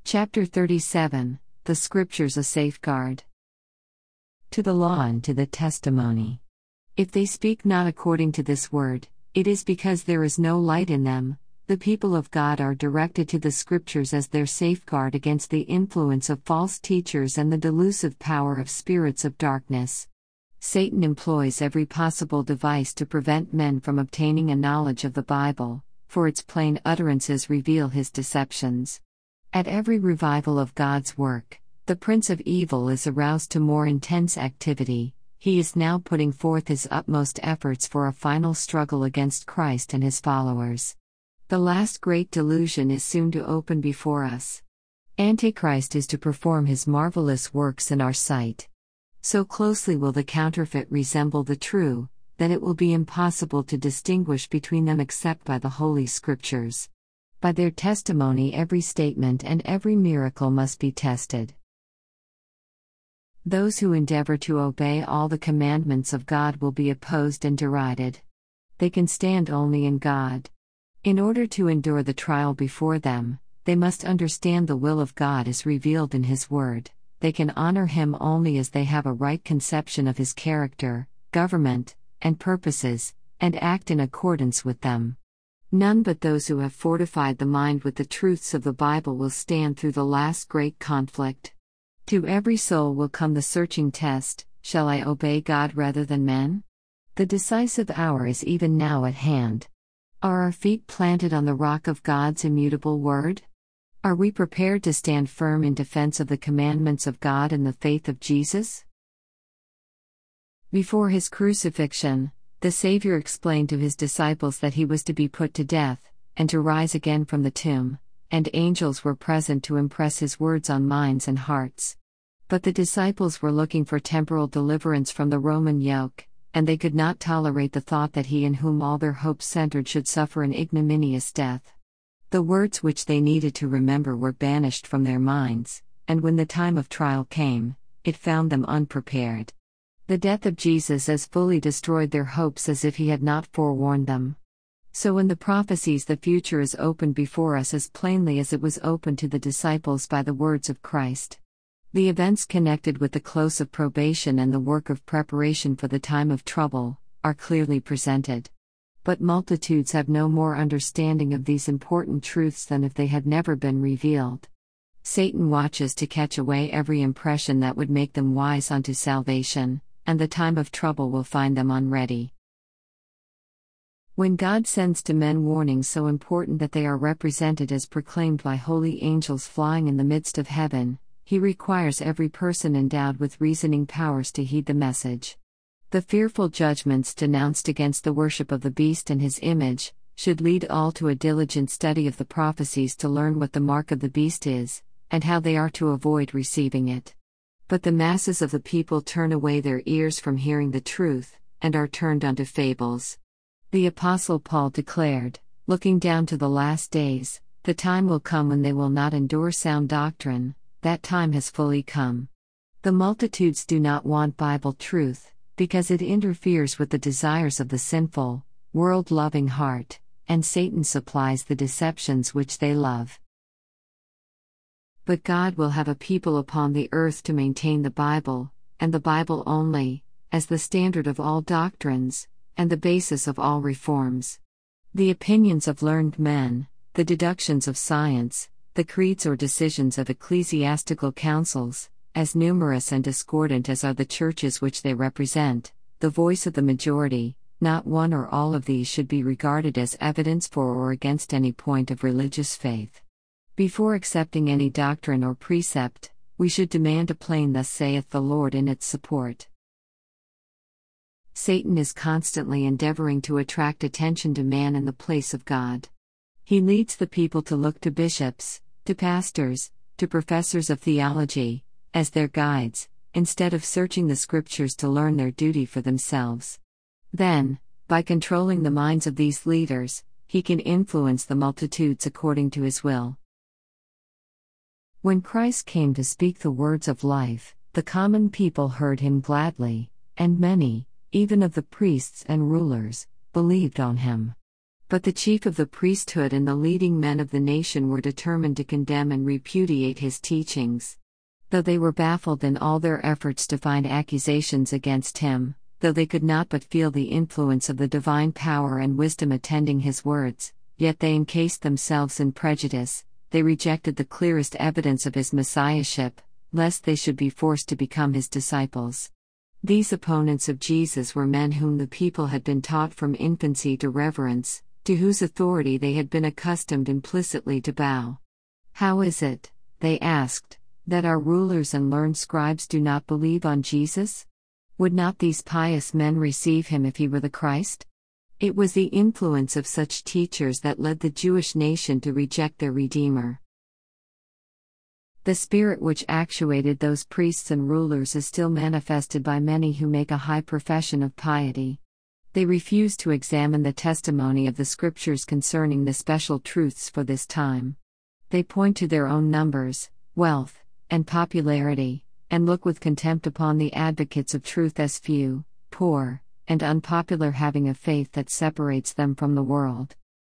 Chapter 37, The Scriptures a Safeguard. To the law and to the testimony. If they speak not according to this word, it is because there is no light in them. The people of God are directed to the Scriptures as their safeguard against the influence of false teachers and the delusive power of spirits of darkness. Satan employs every possible device to prevent men from obtaining a knowledge of the Bible, for its plain utterances reveal his deceptions. At every revival of God's work, the prince of evil is aroused to more intense activity. He is now putting forth his utmost efforts for a final struggle against Christ and his followers. The last great delusion is soon to open before us. Antichrist is to perform his marvelous works in our sight. So closely will the counterfeit resemble the true, that it will be impossible to distinguish between them except by the Holy Scriptures. By their testimony every statement and every miracle must be tested. Those who endeavor to obey all the commandments of God will be opposed and derided. They can stand only in God. In order to endure the trial before them, they must understand the will of God as revealed in His Word. They can honor Him only as they have a right conception of His character, government, and purposes, and act in accordance with them. None but those who have fortified the mind with the truths of the Bible will stand through the last great conflict. To every soul will come the searching test: shall I obey God rather than men? The decisive hour is even now at hand. Are our feet planted on the rock of God's immutable word? Are we prepared to stand firm in defense of the commandments of God and the faith of Jesus? Before his crucifixion, the Savior explained to his disciples that he was to be put to death, and to rise again from the tomb, and angels were present to impress his words on minds and hearts. But the disciples were looking for temporal deliverance from the Roman yoke, and they could not tolerate the thought that he in whom all their hopes centered should suffer an ignominious death. The words which they needed to remember were banished from their minds, and when the time of trial came, it found them unprepared. The death of Jesus as fully destroyed their hopes as if he had not forewarned them. So in the prophecies the future is opened before us as plainly as it was opened to the disciples by the words of Christ. The events connected with the close of probation and the work of preparation for the time of trouble are clearly presented. But multitudes have no more understanding of these important truths than if they had never been revealed. Satan watches to catch away every impression that would make them wise unto salvation, and the time of trouble will find them unready. When God sends to men warnings so important that they are represented as proclaimed by holy angels flying in the midst of heaven, He requires every person endowed with reasoning powers to heed the message. The fearful judgments denounced against the worship of the beast and his image should lead all to a diligent study of the prophecies to learn what the mark of the beast is, and how they are to avoid receiving it. But the masses of the people turn away their ears from hearing the truth, and are turned unto fables. The Apostle Paul declared, looking down to the last days, the time will come when they will not endure sound doctrine. That time has fully come. The multitudes do not want Bible truth, because it interferes with the desires of the sinful, world-loving heart, and Satan supplies the deceptions which they love. But God will have a people upon the earth to maintain the Bible, and the Bible only, as the standard of all doctrines, and the basis of all reforms. The opinions of learned men, the deductions of science, the creeds or decisions of ecclesiastical councils, as numerous and discordant as are the churches which they represent, the voice of the majority, not one or all of these should be regarded as evidence for or against any point of religious faith. Before accepting any doctrine or precept, we should demand a plain "Thus saith the Lord" in its support. Satan is constantly endeavoring to attract attention to man in the place of God. He leads the people to look to bishops, to pastors, to professors of theology, as their guides, instead of searching the Scriptures to learn their duty for themselves. Then, by controlling the minds of these leaders, he can influence the multitudes according to his will. When Christ came to speak the words of life, the common people heard him gladly, and many, even of the priests and rulers, believed on him. But the chief of the priesthood and the leading men of the nation were determined to condemn and repudiate his teachings. Though they were baffled in all their efforts to find accusations against him, though they could not but feel the influence of the divine power and wisdom attending his words, yet they encased themselves in prejudice, they rejected the clearest evidence of his messiahship, lest they should be forced to become his disciples. These opponents of Jesus were men whom the people had been taught from infancy to reverence, to whose authority they had been accustomed implicitly to bow. How is it, they asked, that our rulers and learned scribes do not believe on Jesus? Would not these pious men receive him if he were the Christ? It was the influence of such teachers that led the Jewish nation to reject their Redeemer. The spirit which actuated those priests and rulers is still manifested by many who make a high profession of piety. They refuse to examine the testimony of the Scriptures concerning the special truths for this time. They point to their own numbers, wealth, and popularity, and look with contempt upon the advocates of truth as few, poor, and unpopular, having a faith that separates them from the world.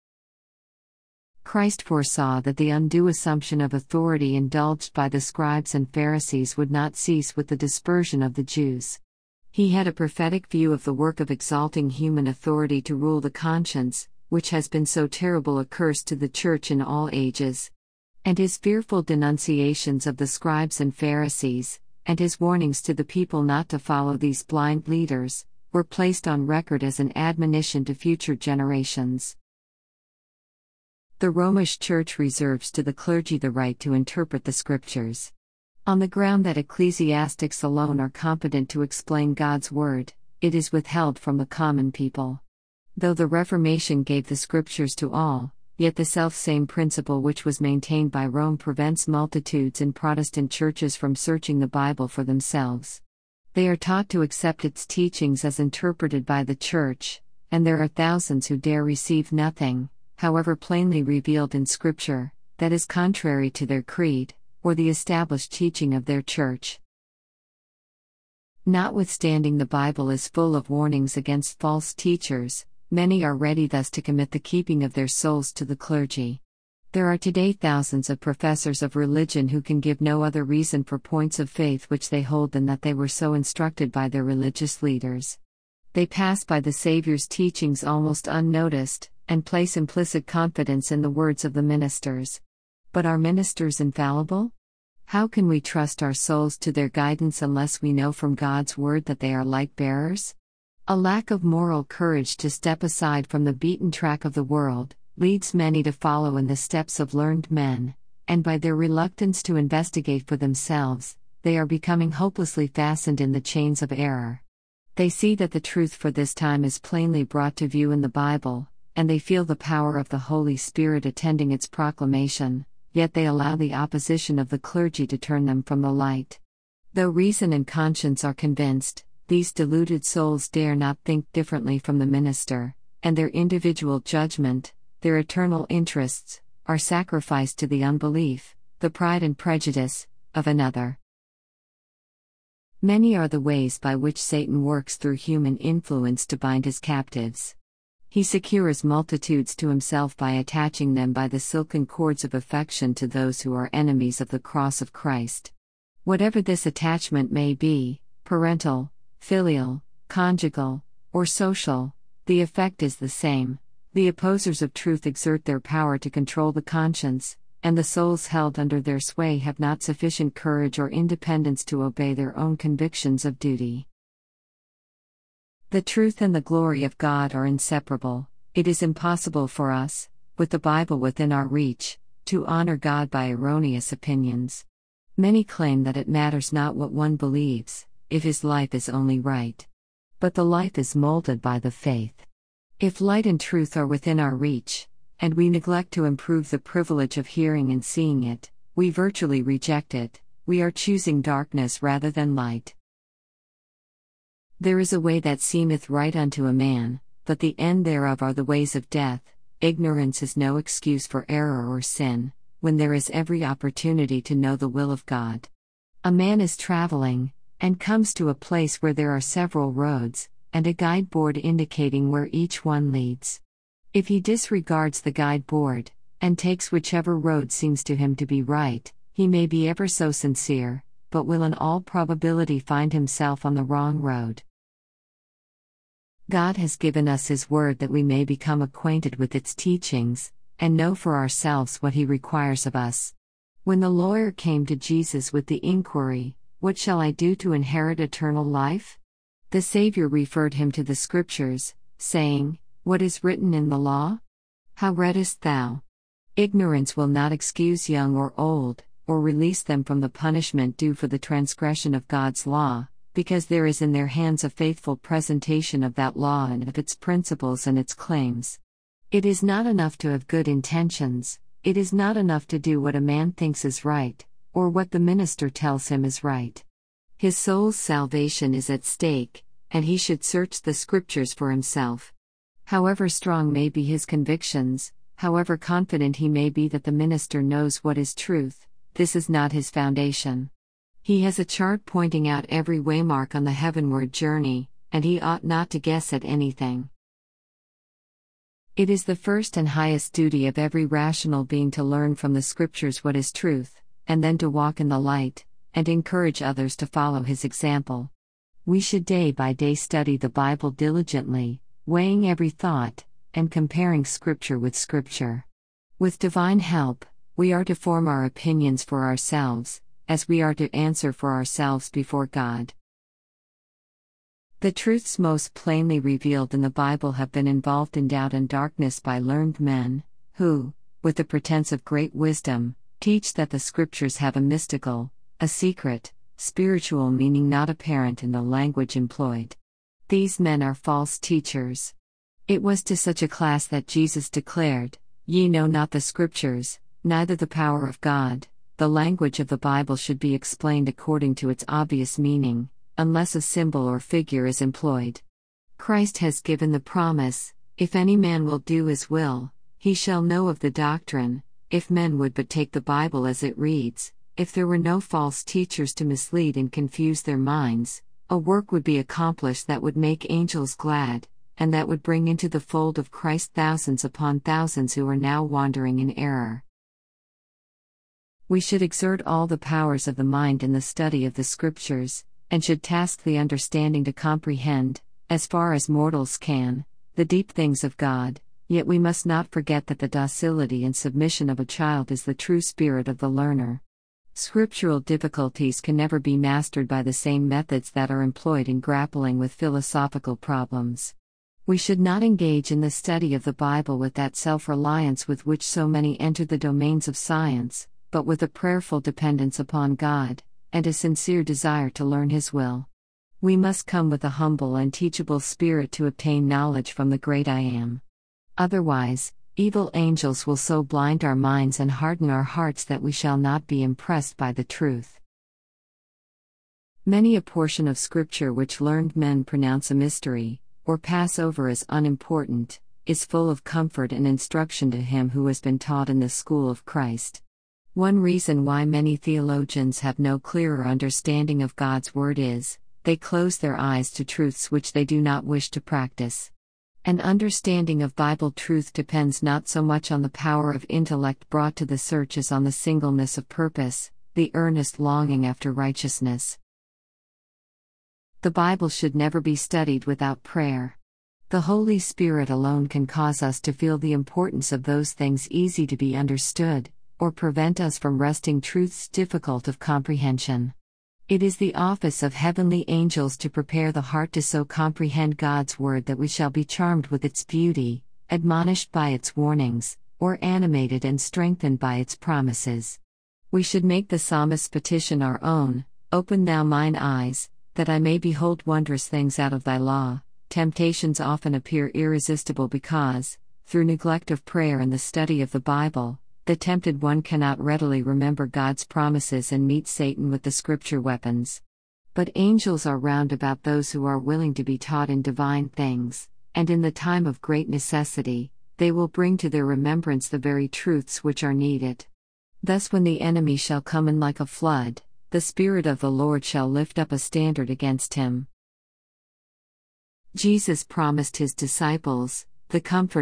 Christ foresaw that the undue assumption of authority indulged by the scribes and Pharisees would not cease with the dispersion of the Jews. He had a prophetic view of the work of exalting human authority to rule the conscience, which has been so terrible a curse to the Church in all ages. And his fearful denunciations of the scribes and Pharisees, and his warnings to the people not to follow these blind leaders, were placed on record as an admonition to future generations. The Romish Church reserves to the clergy the right to interpret the Scriptures. On the ground that ecclesiastics alone are competent to explain God's Word, it is withheld from the common people. Though the Reformation gave the Scriptures to all, yet the self-same principle which was maintained by Rome prevents multitudes in Protestant churches from searching the Bible for themselves. They are taught to accept its teachings as interpreted by the Church, and there are thousands who dare receive nothing, however plainly revealed in Scripture, that is contrary to their creed, or the established teaching of their Church. Notwithstanding the Bible is full of warnings against false teachers, many are ready thus to commit the keeping of their souls to the clergy. There are today thousands of professors of religion who can give no other reason for points of faith which they hold than that they were so instructed by their religious leaders. They pass by the Savior's teachings almost unnoticed, and place implicit confidence in the words of the ministers. But are ministers infallible? How can we trust our souls to their guidance unless we know from God's Word that they are light bearers? A lack of moral courage to step aside from the beaten track of the world leads many to follow in the steps of learned men, and by their reluctance to investigate for themselves, they are becoming hopelessly fastened in the chains of error. They see that the truth for this time is plainly brought to view in the Bible, and they feel the power of the Holy Spirit attending its proclamation, yet they allow the opposition of the clergy to turn them from the light. Though reason and conscience are convinced, these deluded souls dare not think differently from the minister, and their individual judgment, their eternal interests, are sacrificed to the unbelief, the pride and prejudice, of another. Many are the ways by which Satan works through human influence to bind his captives. He secures multitudes to himself by attaching them by the silken cords of affection to those who are enemies of the cross of Christ. Whatever this attachment may be, parental, filial, conjugal, or social, the effect is the same. The opposers of truth exert their power to control the conscience, and the souls held under their sway have not sufficient courage or independence to obey their own convictions of duty. The truth and the glory of God are inseparable. It is impossible for us, with the Bible within our reach, to honor God by erroneous opinions. Many claim that it matters not what one believes, if his life is only right. But the life is molded by the faith. If light and truth are within our reach, and we neglect to improve the privilege of hearing and seeing it, we virtually reject it. We are choosing darkness rather than light. There is a way that seemeth right unto a man, but the end thereof are the ways of death. Ignorance is no excuse for error or sin, when there is every opportunity to know the will of God. A man is traveling, and comes to a place where there are several roads, and a guide board indicating where each one leads. If he disregards the guide board, and takes whichever road seems to him to be right, he may be ever so sincere, but will in all probability find himself on the wrong road. God has given us His Word that we may become acquainted with its teachings, and know for ourselves what He requires of us. When the lawyer came to Jesus with the inquiry, "What shall I do to inherit eternal life?" the Savior referred him to the Scriptures, saying, "What is written in the law? How readest thou?" Ignorance will not excuse young or old, or release them from the punishment due for the transgression of God's law, because there is in their hands a faithful presentation of that law and of its principles and its claims. It is not enough to have good intentions, it is not enough to do what a man thinks is right, or what the minister tells him is right. His soul's salvation is at stake, and he should search the Scriptures for himself. However strong may be his convictions, however confident he may be that the minister knows what is truth, this is not his foundation. He has a chart pointing out every waymark on the heavenward journey, and he ought not to guess at anything. It is the first and highest duty of every rational being to learn from the Scriptures what is truth, and then to walk in the light, and encourage others to follow his example. We should day by day study the Bible diligently, weighing every thought, and comparing Scripture with Scripture. With divine help, we are to form our opinions for ourselves, as we are to answer for ourselves before God. The truths most plainly revealed in the Bible have been involved in doubt and darkness by learned men, who, with the pretense of great wisdom, teach that the Scriptures have a mystical, a secret, spiritual meaning not apparent in the language employed. These men are false teachers. It was to such a class that Jesus declared, "Ye know not the Scriptures, neither the power of God." The language of the Bible should be explained according to its obvious meaning, unless a symbol or figure is employed. Christ has given the promise, "If any man will do his will, he shall know of the doctrine." If men would but take the Bible as it reads, if there were no false teachers to mislead and confuse their minds, a work would be accomplished that would make angels glad, and that would bring into the fold of Christ thousands upon thousands who are now wandering in error. We should exert all the powers of the mind in the study of the Scriptures, and should task the understanding to comprehend, as far as mortals can, the deep things of God, yet we must not forget that the docility and submission of a child is the true spirit of the learner. Scriptural difficulties can never be mastered by the same methods that are employed in grappling with philosophical problems. We should not engage in the study of the Bible with that self-reliance with which so many enter the domains of science, but with a prayerful dependence upon God, and a sincere desire to learn His will. We must come with a humble and teachable spirit to obtain knowledge from the great I Am. Otherwise, evil angels will so blind our minds and harden our hearts that we shall not be impressed by the truth. Many a portion of Scripture which learned men pronounce a mystery, or pass over as unimportant, is full of comfort and instruction to him who has been taught in the school of Christ. One reason why many theologians have no clearer understanding of God's Word is, they close their eyes to truths which they do not wish to practice. An understanding of Bible truth depends not so much on the power of intellect brought to the search as on the singleness of purpose, the earnest longing after righteousness. The Bible should never be studied without prayer. The Holy Spirit alone can cause us to feel the importance of those things easy to be understood, or prevent us from wresting truths difficult of comprehension. It is the office of heavenly angels to prepare the heart to so comprehend God's Word that we shall be charmed with its beauty, admonished by its warnings, or animated and strengthened by its promises. We should make the psalmist's petition our own: "Open thou mine eyes, that I may behold wondrous things out of thy law." Temptations often appear irresistible because, through neglect of prayer and the study of the Bible, the tempted one cannot readily remember God's promises and meet Satan with the Scripture weapons. But angels are round about those who are willing to be taught in divine things, and in the time of great necessity, they will bring to their remembrance the very truths which are needed. Thus when the enemy shall come in like a flood, the Spirit of the Lord shall lift up a standard against him. Jesus promised His disciples, the Comforter,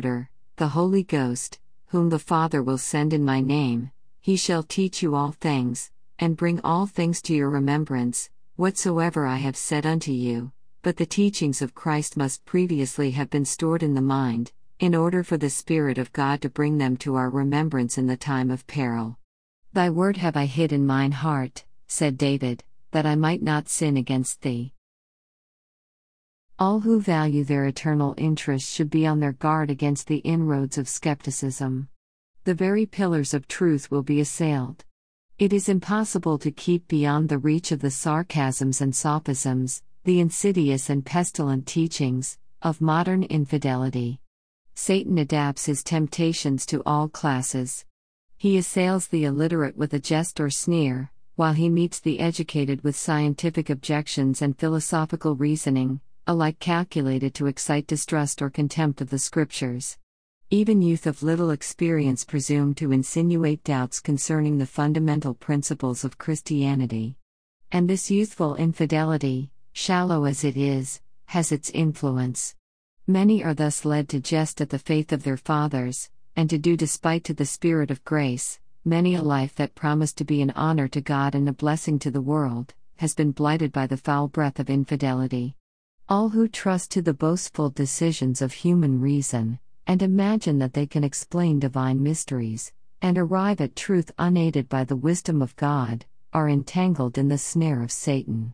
the Holy Ghost, whom the Father will send in my name, he shall teach you all things, and bring all things to your remembrance, whatsoever I have said unto you. But the teachings of Christ must previously have been stored in the mind, in order for the Spirit of God to bring them to our remembrance in the time of peril. Thy word have I hid in mine heart, said David, that I might not sin against thee. All who value their eternal interests should be on their guard against the inroads of skepticism. The very pillars of truth will be assailed. It is impossible to keep beyond the reach of the sarcasms and sophisms, the insidious and pestilent teachings, of modern infidelity. Satan adapts his temptations to all classes. He assails the illiterate with a jest or sneer, while he meets the educated with scientific objections and philosophical reasoning, alike calculated to excite distrust or contempt of the Scriptures. Even youth of little experience presume to insinuate doubts concerning the fundamental principles of Christianity. And this youthful infidelity, shallow as it is, has its influence. Many are thus led to jest at the faith of their fathers, and to do despite to the Spirit of grace. Many a life that promised to be an honor to God and a blessing to the world, has been blighted by the foul breath of infidelity. All who trust to the boastful decisions of human reason, and imagine that they can explain divine mysteries, and arrive at truth unaided by the wisdom of God, are entangled in the snare of Satan.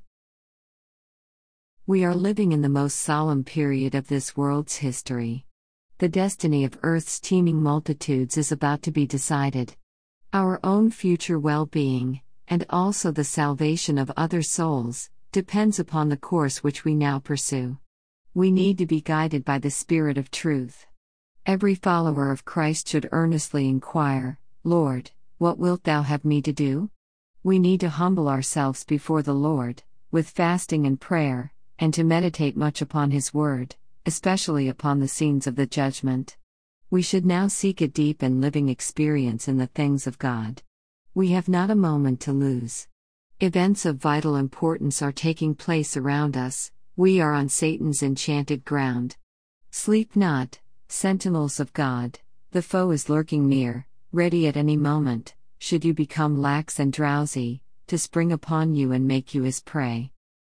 We are living in the most solemn period of this world's history. The destiny of Earth's teeming multitudes is about to be decided. Our own future well-being, and also the salvation of other souls, depends upon the course which we now pursue. We need to be guided by the Spirit of truth. Every follower of Christ should earnestly inquire, Lord, what wilt thou have me to do? We need to humble ourselves before the Lord, with fasting and prayer, and to meditate much upon His Word, especially upon the scenes of the judgment. We should now seek a deep and living experience in the things of God. We have not a moment to lose. Events of vital importance are taking place around us. We are on Satan's enchanted ground. Sleep not, sentinels of God, the foe is lurking near, ready at any moment, should you become lax and drowsy, to spring upon you and make you his prey.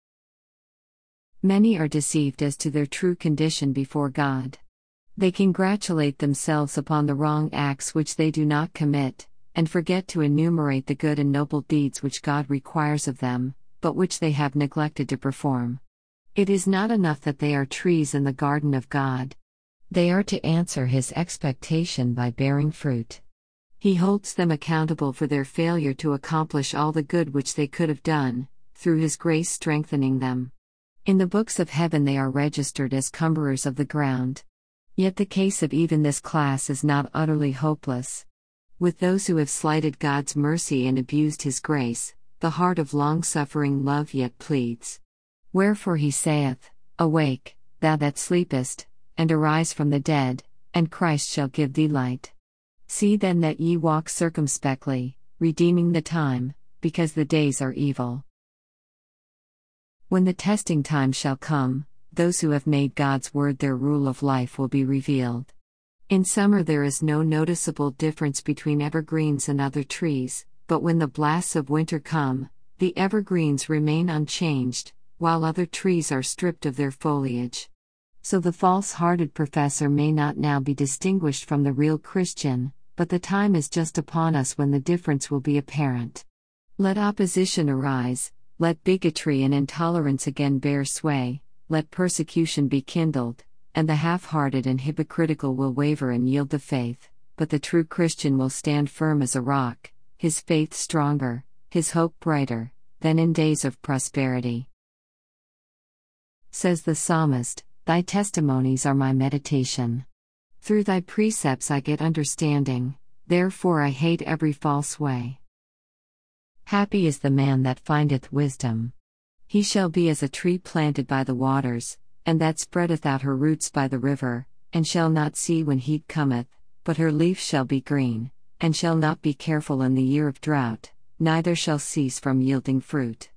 Many are deceived as to their true condition before God. They congratulate themselves upon the wrong acts which they do not commit, and forget to enumerate the good and noble deeds which God requires of them, but which they have neglected to perform. It is not enough that they are trees in the garden of God. They are to answer His expectation by bearing fruit. He holds them accountable for their failure to accomplish all the good which they could have done, through His grace strengthening them. In the books of heaven they are registered as cumberers of the ground. Yet the case of even this class is not utterly hopeless. With those who have slighted God's mercy and abused His grace, the heart of long-suffering love yet pleads. Wherefore He saith, Awake, thou that sleepest, and arise from the dead, and Christ shall give thee light. See then that ye walk circumspectly, redeeming the time, because the days are evil. When the testing time shall come, those who have made God's word their rule of life will be revealed. In summer there is no noticeable difference between evergreens and other trees, but when the blasts of winter come, the evergreens remain unchanged, while other trees are stripped of their foliage. So the false-hearted professor may not now be distinguished from the real Christian, but the time is just upon us when the difference will be apparent. Let opposition arise, let bigotry and intolerance again bear sway, let persecution be kindled, and the half-hearted and hypocritical will waver and yield the faith, but the true Christian will stand firm as a rock, his faith stronger, his hope brighter, than in days of prosperity. Says the psalmist, Thy testimonies are my meditation. Through thy precepts I get understanding, therefore I hate every false way. Happy is the man that findeth wisdom. He shall be as a tree planted by the waters, and that spreadeth out her roots by the river, and shall not see when heat cometh, but her leaf shall be green, and shall not be careful in the year of drought, neither shall cease from yielding fruit.